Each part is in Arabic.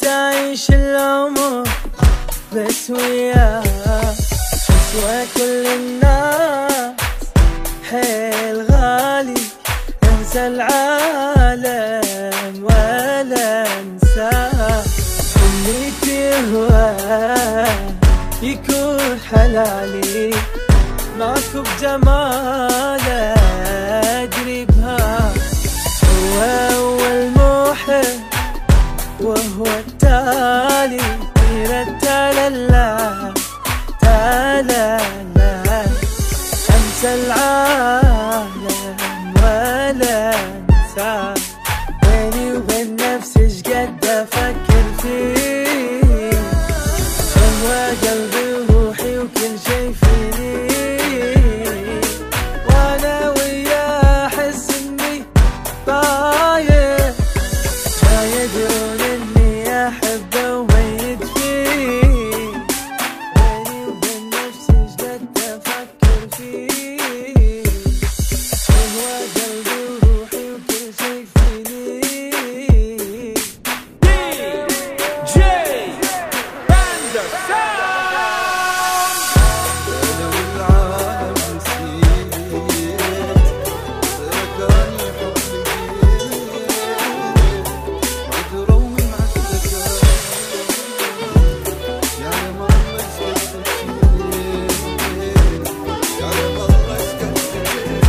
تعيش العمر بس وياه، سوى كل الناس حيل غالي. انسى العالم ولا انساه، اللي تهواه يكون حلالي. معك بجماله ادري بها، هو أول محب وهو التالي. تللا تللا انسى العالم ولا انساه، بيني وبين نفسي شقد افكر فيه. هو قلبي وروحي وكل شي فيني، وانا وياه احس اني بايع. ما يدرون اني احبه وميت فيه، بيني وبين نفسي شقد افكر فيه. هو قلبي وروحي وكل شي فيني. DJ Banda Sound. لو العالم نسيت تركني حبي وتروم عالسكر، يا ما الله سكتت، يا ما الله سكتت.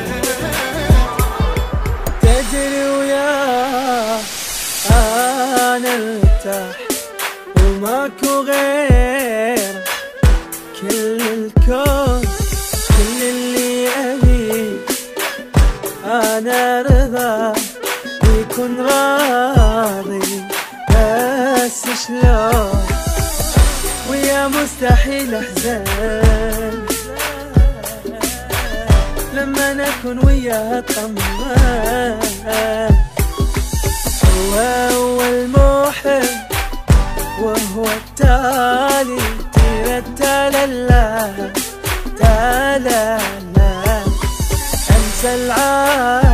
تدري وياه انا ارتاح وماكو غير، كل الكون كل اللي ابيه انا رضا يكون راضي. بس شلون ويا مستحيل احزن، لما نكون وياه طمان. هو أول محب وهو التالي. تللا تللا انسى العالم